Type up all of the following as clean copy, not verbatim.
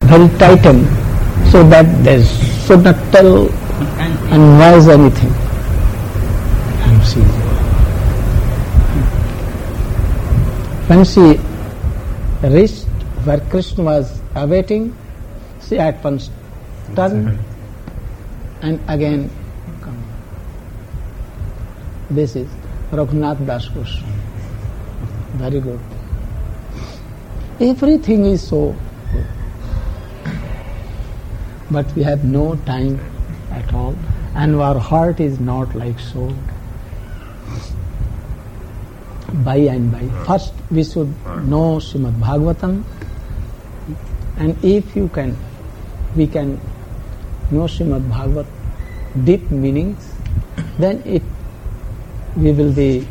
very tightened so that they should not tell and noise anything. When she reached where Krishna was awaiting, she at once turned and again come. This is Raghunath Das Goswami. Very good. Everything is so good. But we have no time at all, and our heart is not like so. By and by. First we should know Srimad Bhagavatam, and if we can know Srimad Bhagavat deep meanings, then we will be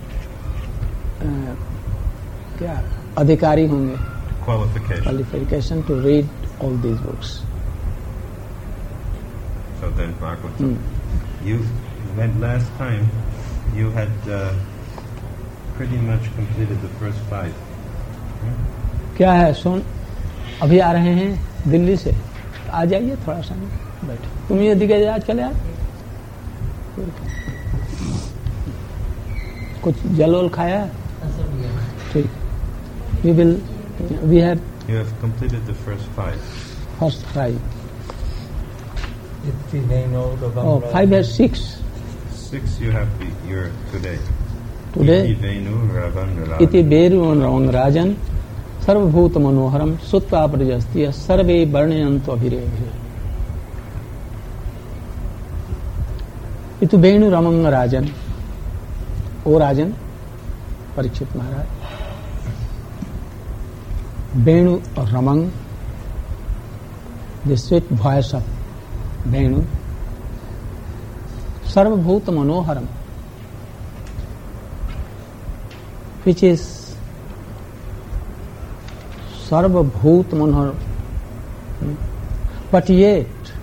adhikari honge, qualification to read all these books. So then Bhagavatam, you went last time, you had pretty much completed the first 5. क्या है सुन, अभी आ रहे हैं दिल्ली से, आ जाइए थोड़ा सा बैठे, तुम ये दिखे आज चले आ, कुछ जल वल खाया, ठीक, we have completed the first 5. First 5. 5 has 6. 6 you have your today. Today, iti Veru Ravang Rajan Sarvabhuta Manoharam Sutta Prajastya Sarve Varnayanto Abhirevi. Iti Venu Ravang Rajan. O Rajan, Parikshit Maharaj. Venu Ravang, the sweet voice of Venu. Sarvabhuta Manoharam, which is Sarvabhut Manohar. But yet,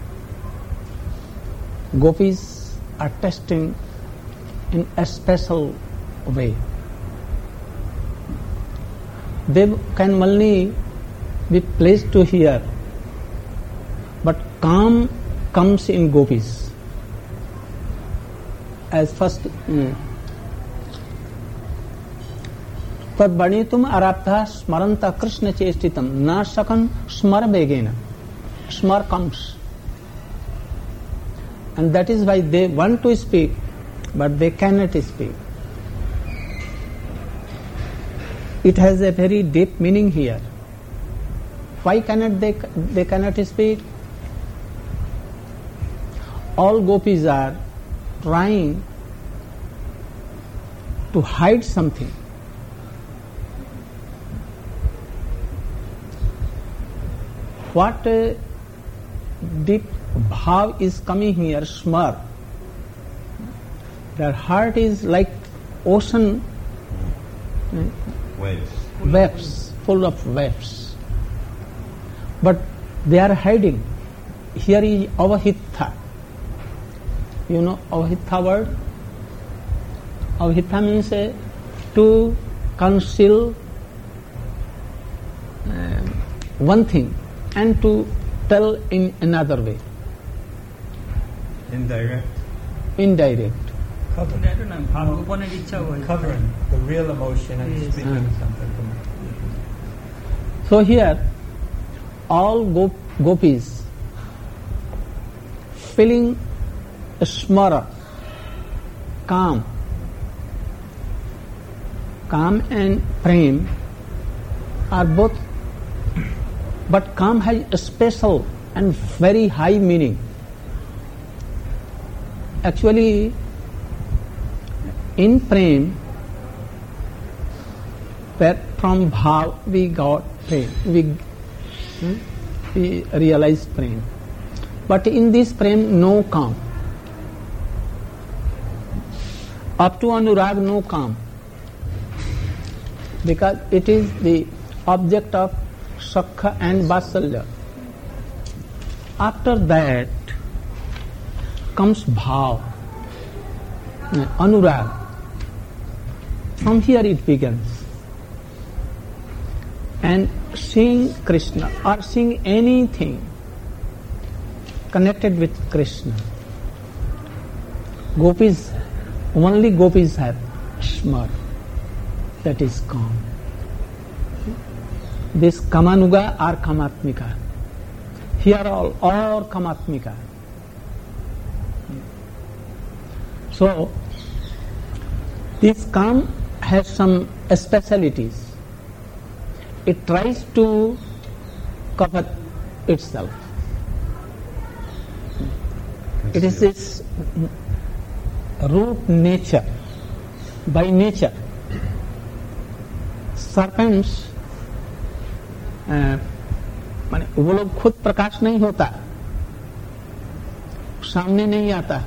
gopis are testing in a special way. They can only be pleased to hear, but calm comes in gopis. As first, तद्वर्णितुम आराप्तः स्मरन्तः Krishna चेष्टितम न सकन स्मर वेगेन. Smar comes, and that is why they want to speak, but they cannot speak. It has a very deep meaning here. Why cannot they cannot speak? All gopis are trying to hide something. What deep bhav is coming here, smar. Their heart is like ocean, waves, full of waves. But they are hiding. Here is avahitha. You know avahitha word? Avahitha means to conceal one thing and to tell in another way. Indirect? Indirect. Covering the real emotion and speaking something. So here, all gopis feeling smara, calm and prem are both, but calm has a special and very high meaning. Actually, in prem, from bhav we got prem, we realize prem. But in this prem, no calm. Up to anurag, no calm. Because it is the object of Sakha and Vatsalya. After that comes bhav, anurag. From here it begins. And seeing Krishna or seeing anything connected with Krishna, only gopis have smar, that is calm. This kamanuga or kamatmika, here all kamatmika. So this calm has some specialities. It tries to cover itself. It is its root nature. By nature, serpents, माने वो लोग खुद प्रकाश नहीं होता, सामने नहीं आता,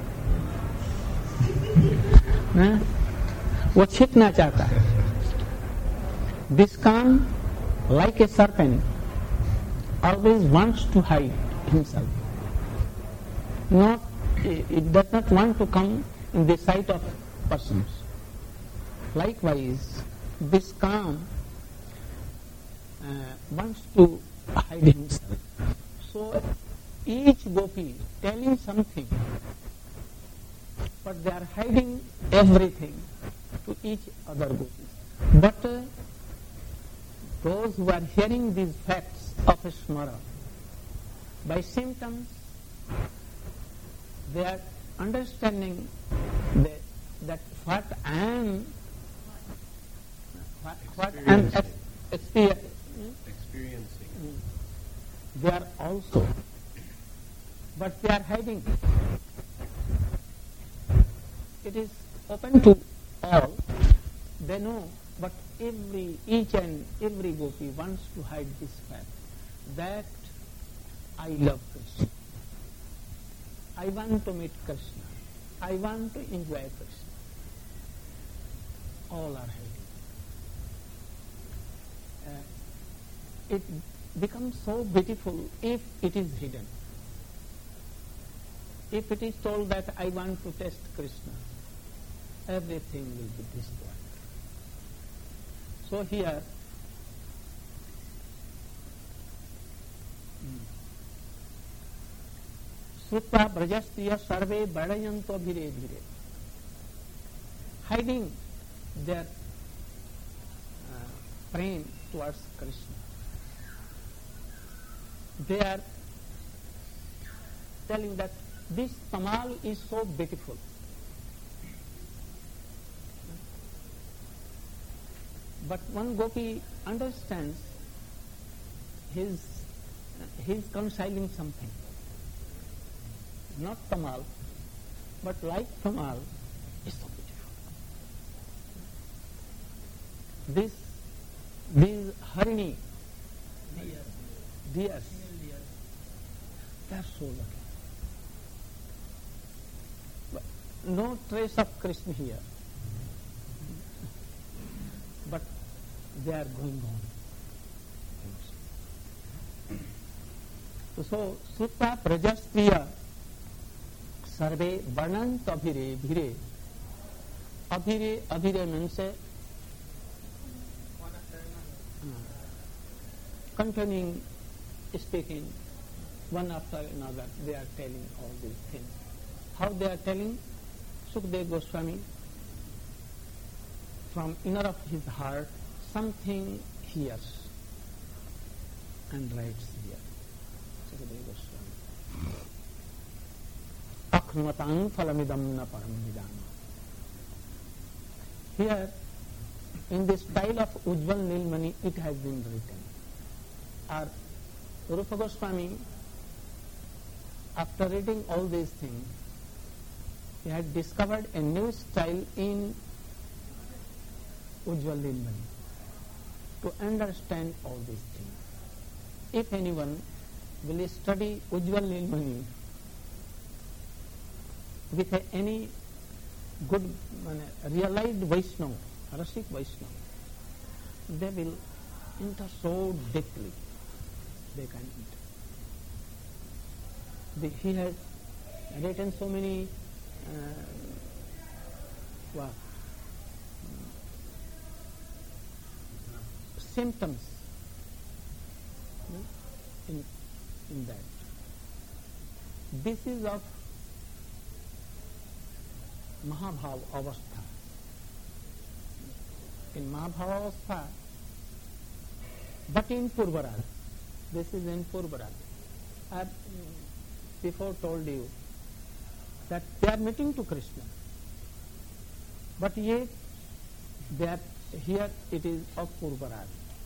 वो छिपना चाहता है. This calm, like a serpent, always wants to hide himself. It does not want to come in the sight of persons. Likewise, this calm wants to hide himself. So each gopi telling something, but they are hiding everything to each other gopis. But those who are hearing these facts of smara, by symptoms, they are understanding that what I am experiencing, they are also, but they are hiding. It is open to all, they know, but each and every gopi wants to hide this fact that I love Krishna. I want to meet Krishna. I want to enjoy Krishna. All are hiding. It becomes so beautiful if it is hidden. If it is told that I want to test Krishna, everything will be destroyed. So here, Srutva Brajastiya Sarve Badayanto Bhire Bhire, hiding their praying towards Krishna. They are telling that this tamal is so beautiful. But one gopi understands he's concealing something. Not tamal, but like tamal is so beautiful. These harini, deers, they are so lucky. But no trace of Krishna here. But they are going on. So, Sutta Prajastriya Sarve Varnant Abhire Bhire. Abhire means continuing speaking one after another. They are telling all these things. How they are telling? Sukadeva Goswami, from inner of his heart, something hears and writes here. Sukadeva Goswami. Akhmatang phalamidam na param vidana. Here, in the style of Ujjwal Nilmani, it has been written. Our Rupa Goswami, after reading all these things, he had discovered a new style in Ujjwal Nilmani to understand all these things. If anyone will study Ujjwal Nilmani with any good realized Vaishnava, Rasik Vaishnava, they will enter so deeply. They can enter. He has written so many symptoms in that. This is of Mahabhav Avastha. In Mahabhav Avastha, but in Purvarag. This is in Purvarag. I have before told you that they are meeting to Krishna, but yet they are, here it is of Purvarag.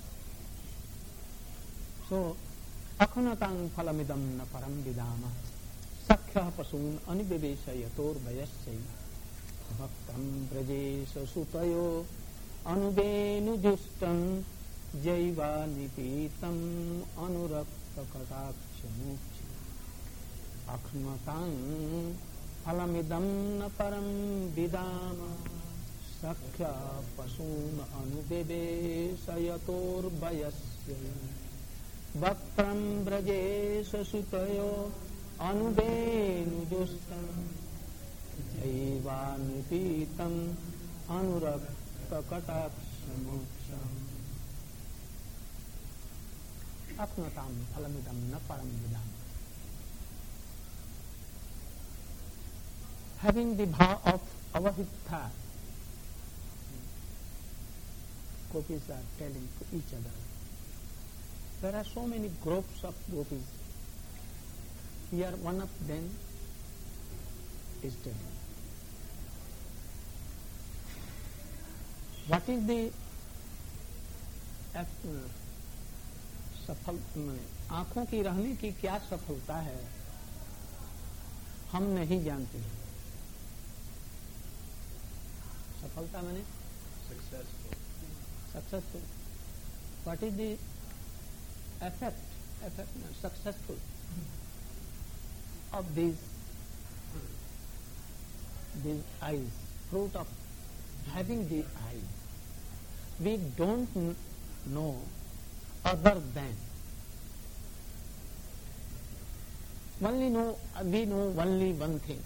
So, akhanatang phalamidam na param vidama sakhyah pasun anibeveshayator vayasyai bhaktam brajesha sutayo anubenu justam jaiva nipitam anurakta katakshamukchi akhanatang phalamidam na param vidama sakya pasun anubeveshayator vayasyai Bhaktam brajesha sutayo anubenu justam jaivanupitam anurakta katakshamuksham apnatam phalamidam na param vidam. Having the bhav of avahitha, gopis are telling to each other. There are so many groups of gopis. Here one of them is telling. What is the सफल आंखों की रहने की क्या सफलता है, हम नहीं जानते हैं. सफलता माने successful. What is the effect successful of these eyes, fruit of having the eyes? We don't know other than we know only one thing,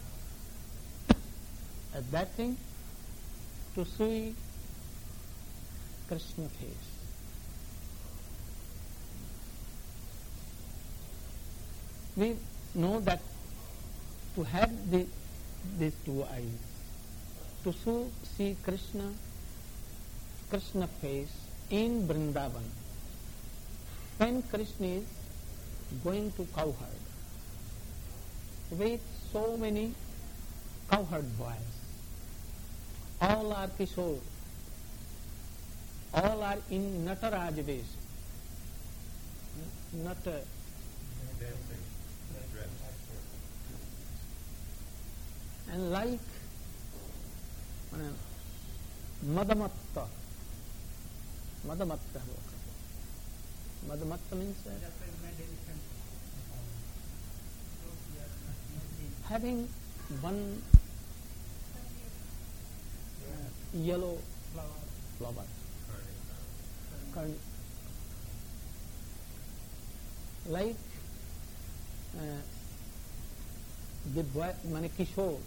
that thing to see Krishna face. We know that to have these two eyes, to see Krishna face in Vrindavan, when Krishna is going to cowherd with so many cowherd boys, all are Kishore, all are in Nataraj Vesh, and like Madamatta means having one yellow flower, like the boy, Kishore,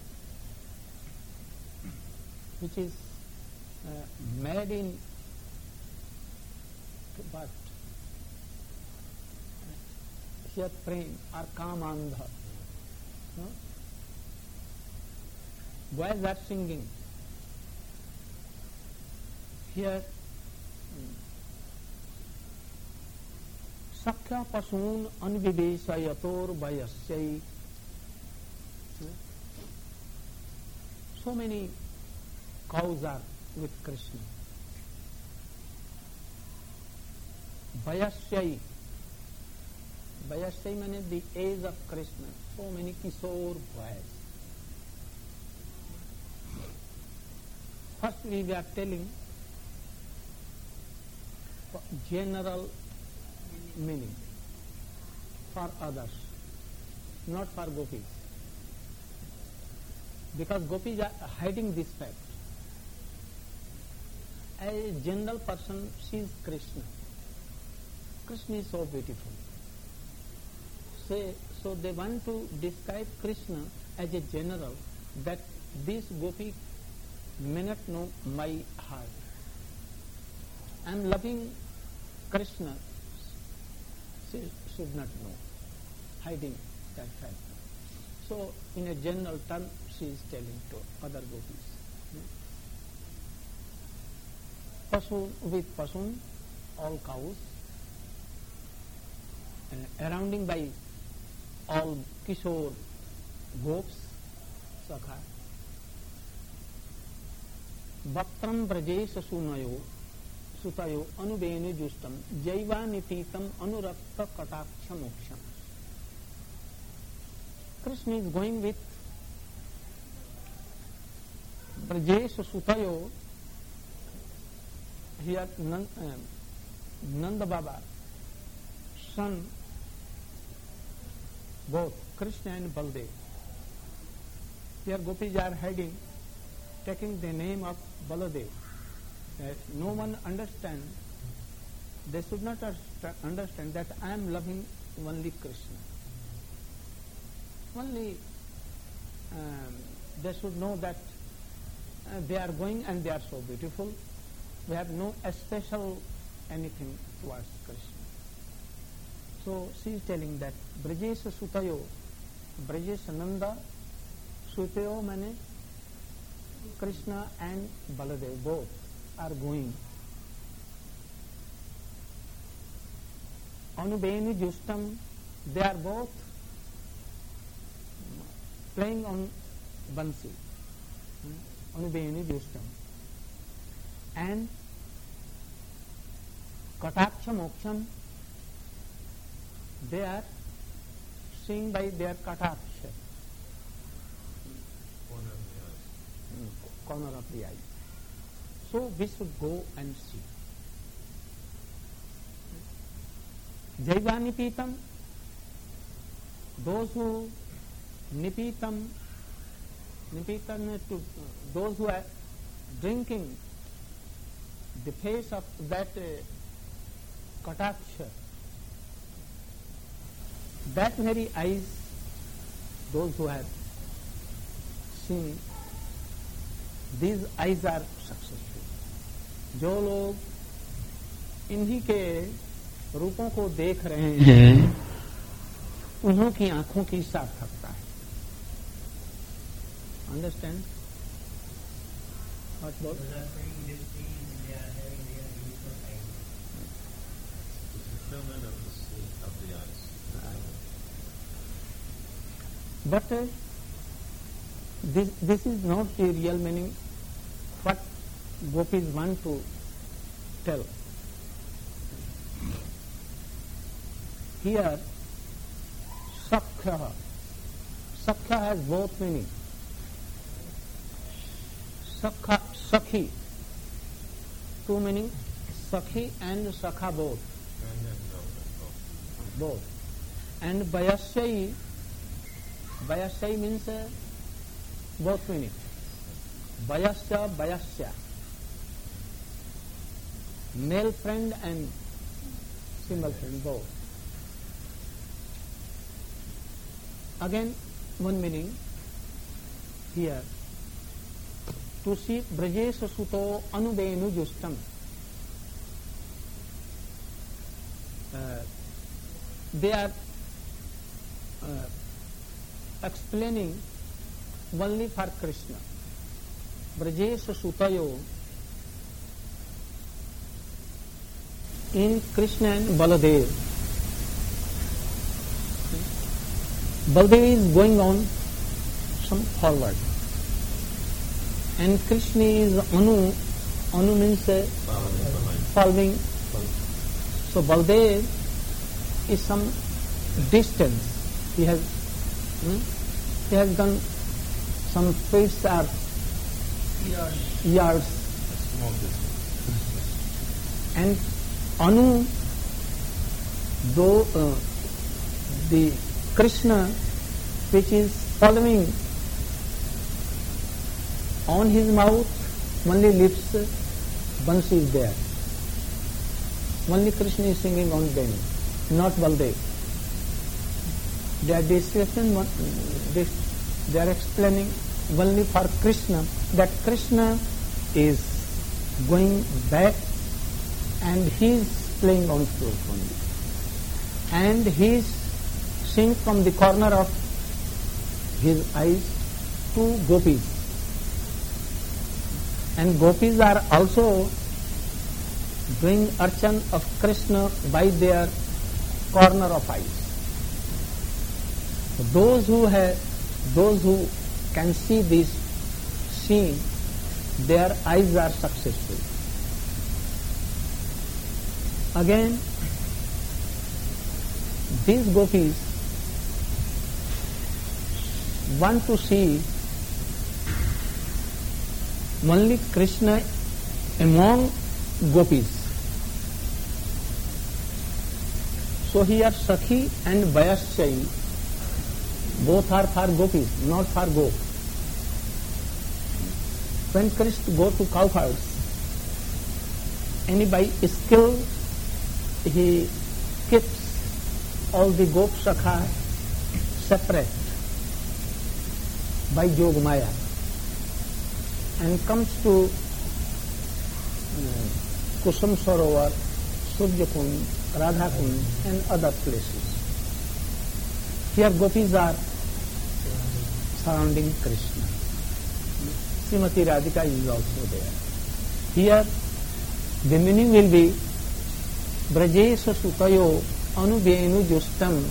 which is made in but here prem or kamandha. No? Boys are singing. Here Sakya pasun anvidesayator vayasyai. So many cows are with Krishna. Vayasyai. Vayasyai means the age of Krishna. So many Kishore boys. First we are telling general meaning for others, not for gopis. Because gopis are hiding this fact. A general person sees Krishna. Krishna is so beautiful. So they want to describe Krishna as a general, that this gopi may not know my heart. I am loving Krishna. She should not know, hiding that fact. So, in a general term, she is telling to other gopis. Pasun, with Pasun, all cows, surrounding by all Kishore gops, Sakha. Bhaktram Brajesh Sutayo Anubenu Justam Jaiva Nipitam Anurakta Kataksha Moksham. Krishna is going with Brajesh Sutayo. Here Nanda Baba, son, both Krishna and Baldev. Here gopis are hiding, taking the name of Baladev. That no one understand, they should not understand that I am loving only Krishna. Only they should know that they are going and they are so beautiful. We have no special anything towards Krishna. So she is telling that Brajesh Sutayo, Brajesh Nanda, Sutayo means Krishna and Baladev both are going. Anubeni Justam, they are both playing on Bansi. Anubeni Justam. And Kataksha Moksham, they are seeing by their Kataksha, corner of the eye. So we should go and see. Jaiva Nipitam, those who Nipitam, to those who are drinking the face of that Kataksha, that very eyes, those who have seen, these eyes are successful. जो लोग इन्हीं के रूपों को देख रहे हैं, उन्हों की आंखों की सार्थकता है. Understand? What about? Fulfillment of the state of the eyes. But this is not the real meaning what gopis want to tell. Here, Sakhya has both meaning. Sakhi, two meaning, Sakhi and Sakha both. Both. And Vayasyai means both meaning. Vayasya. Male friend and female friend, both. Again, one meaning here. To see Brajesh Suto Anubenu Justam. They are explaining only for Krishna. Brajesh Sutayo in Krishna and Baladev. Baladev is going on some forward. And Krishna is Anu. Anu means following. So Baldev is some distance. He has gone some feet or yards. Small distance. And Anu, though the Krishna which is following, on his mouth only lips, Bansi is there. Only Krishna is singing on them, not Baldev. They are explaining only for Krishna that Krishna is going back and he is playing on flute only. and he is seeing from the corner of his eyes two gopis. And gopis are also doing archan of Krishna by their corner of eyes. So those who can see this scene, their eyes are successful. Again, these gopis want to see only Krishna among gopis. So here Sakhi and Vayaschai both are for gopis, not for go. When Krishna go to cow herds, any by skill he keeps all the gop sakha separate by Yog Maya and comes to Kusum Sarovar, Surya Kund, Radha Kund and other places. Here gopis are surrounding Krishna. Srimati Radhika is also there. Here the meaning will be Brajesha Sutayo Anubenu Justam.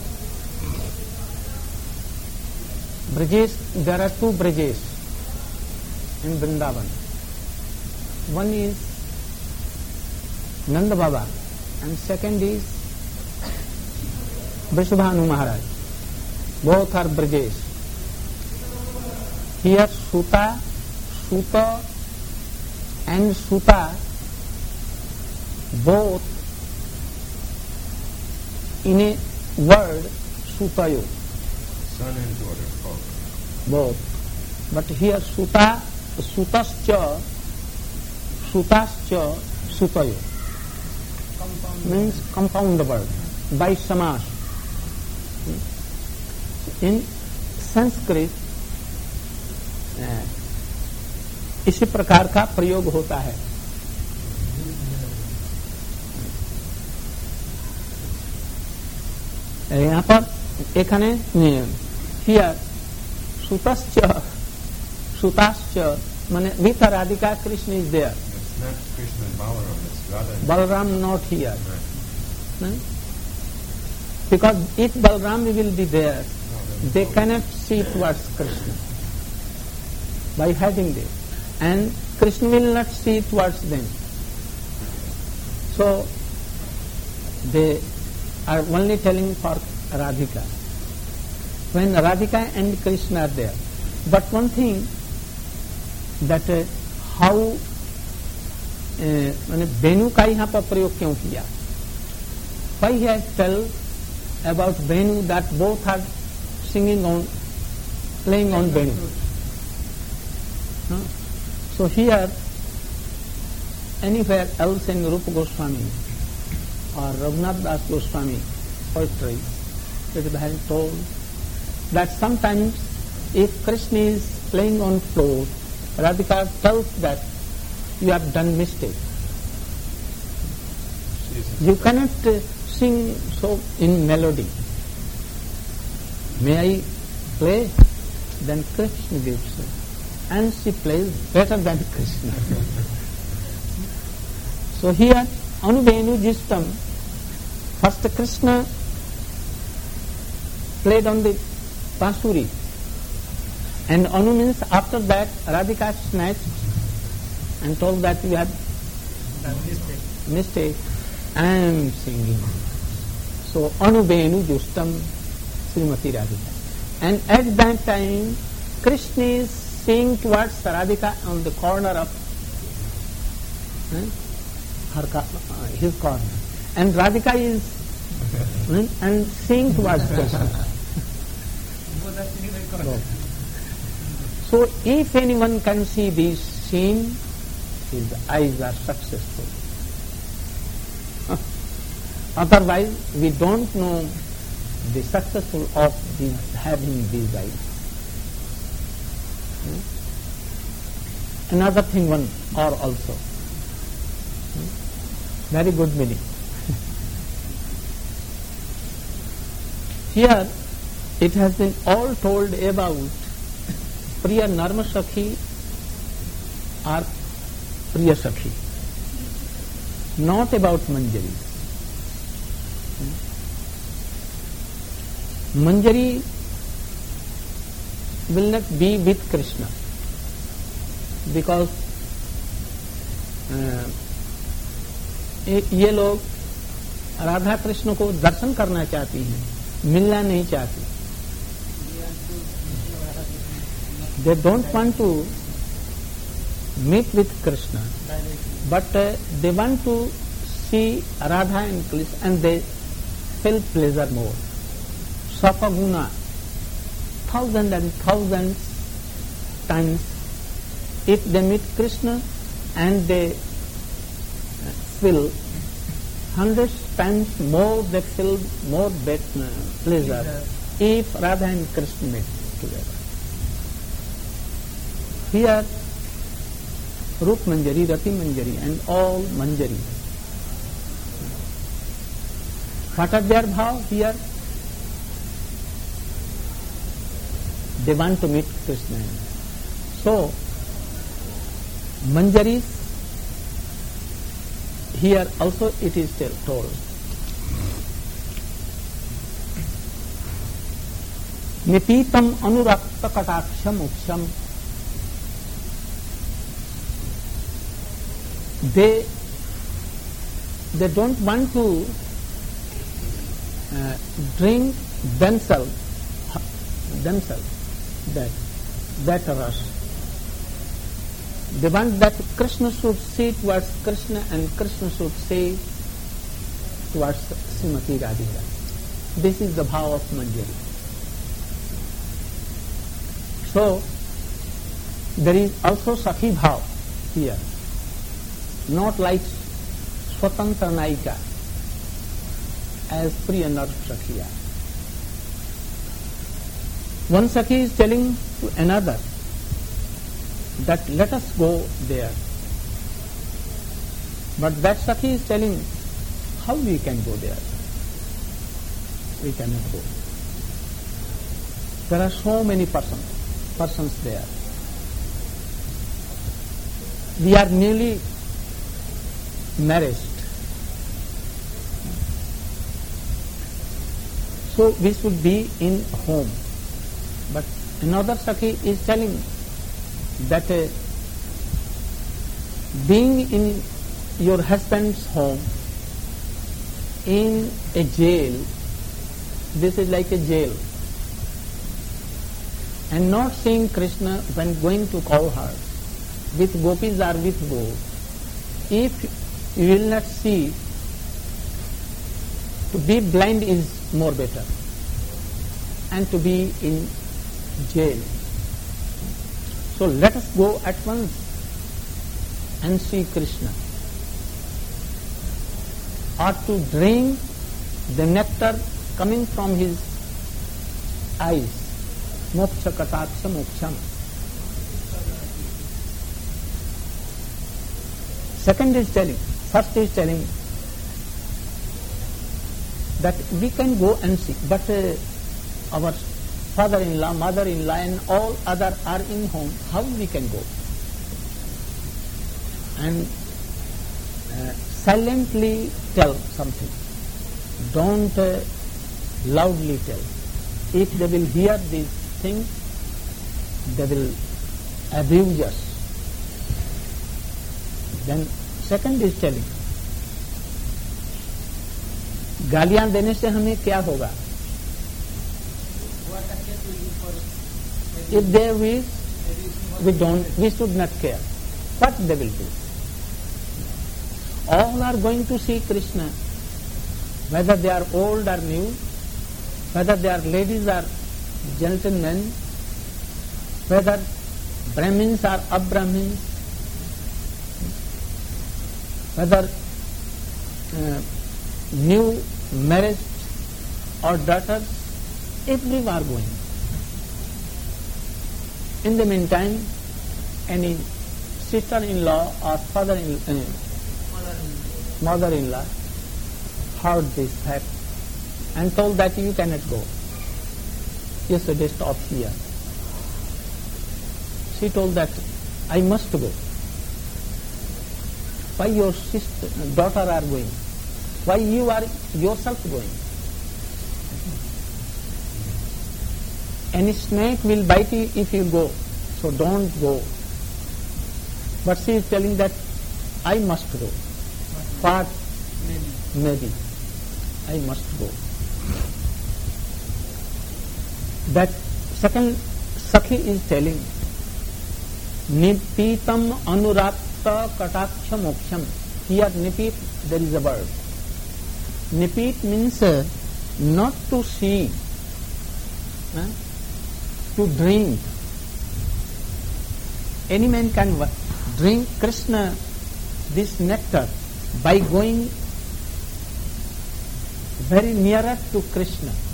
Brajesh, there are two Brajesh in Vrindavan. One is Nanda Baba and second is Vrishabhanu Maharaj. Both are Brajesh. Here Suta and Suta both in a word Sutayo. Son and daughter both. Both. But here Sutascha Sutayo means compound word by Samas. In Sanskrit इसी प्रकार का प्रयोग होता है. यहाँ पर एखाने here सुताश्च माने with Radhika Krishna is there. It's not Krishna and Balaram, it's Radha and Balaram not here. Right. Because if Balaram will be there, they cannot see towards Krishna by having this, and Krishna will not see towards them. So they are only telling for Radhika. When Radhika and Krishna are there. But one thing that how मैंने वेणु का यहाँ पर प्रयोग क्यों किया? Why he has tell about Venu that both are playing on Venu. So here, anywhere else in Rupa Goswami or Raghunath Das Goswami poetry, it is been told that sometimes if Krishna is playing on floor, Radhika tells that you have done mistake. You cannot sing so in melody. May I play? Then Krishna gives it. And she plays better than Krishna. So here, Anubenu Jistam, first Krishna played on the Bansuri. And Anu means after that Radhika snatched and told that you have mistake. I am singing. So Anubenu Justam Srimati Radhika. And at that time Krishna is seeing towards Radhika on the corner of his corner. And Radhika is and seeing towards Krishna. So if anyone can see this scene, his eyes are successful. Otherwise, we don't know the successful of having these eyes. Another thing one or also. Very good meaning. Here it has been all told about Priya Narma Sakhi or Priya Sakhi, not about Manjari. Manjari will not be with Krishna because ये लोग राधा कृष्ण को दर्शन करना चाहती हैं, मिलना नहीं चाहती. They don't want to meet with Krishna, but they want to see Radha and Krishna and they feel pleasure more. Sapaguna, thousands and thousands times, if they meet Krishna and they feel hundreds times more, they feel more pleasure if Radha and Krishna meet together. Here, Rup Manjari, Rati Manjari and all Manjari. What are their bhav here? They want to meet Krishna. So, Manjaris, here also it is told. Nipitam anurakta kataksham uksham. They don't want to drink themselves that rush. They want that Krishna should see towards Krishna and Krishna should see towards Srimati Radhika. This is the bhav of Manjari. So, there is also Sakhi bhav here, not like Swatantra Naika as Priya Narma Sakhiya. One Sakhi is telling to another that let us go there. But that Sakhi is telling how we can go there. We cannot go. There are so many persons there. We are newly married. So we should be in home. But another Sakhi is telling that being in your husband's home, in a jail, this is like a jail, and not seeing Krishna when going to call her, with gopis or with go. If you will not see, to be blind is more better, and to be in jail. So let us go at once and see Krishna, or to drink the nectar coming from his eyes. Moksha kataksha moksham. Second is telling, first is telling that we can go and see, but our father-in-law, mother-in-law and all other are in home, how we can go? And silently tell something. Don't loudly tell. If they will hear these things, they will abuse us. Then second is telling, गालियां देने से हमें क्या होगा? If they wish, we should not care what they will do. All are going to see Krishna, whether they are old or new, whether they are ladies or gentlemen, whether Brahmins or Abrahmins, whether new married or daughters, everyone are going. In the meantime, any sister-in-law or mother-in-law heard this fact and told that you cannot go. yesterday stopped here. She told that I must go. Why your daughter are going? Why you are yourself going? Any snake will bite you if you go, so don't go. But she is telling that I must go. What? Maybe. I must go. That second Sakhi is telling, Nipitam anurakta kataksha moksham. Here nipit, there is a word. Nipit means not to see, to drink. Any man can drink Krishna, this nectar, by going very nearer to Krishna.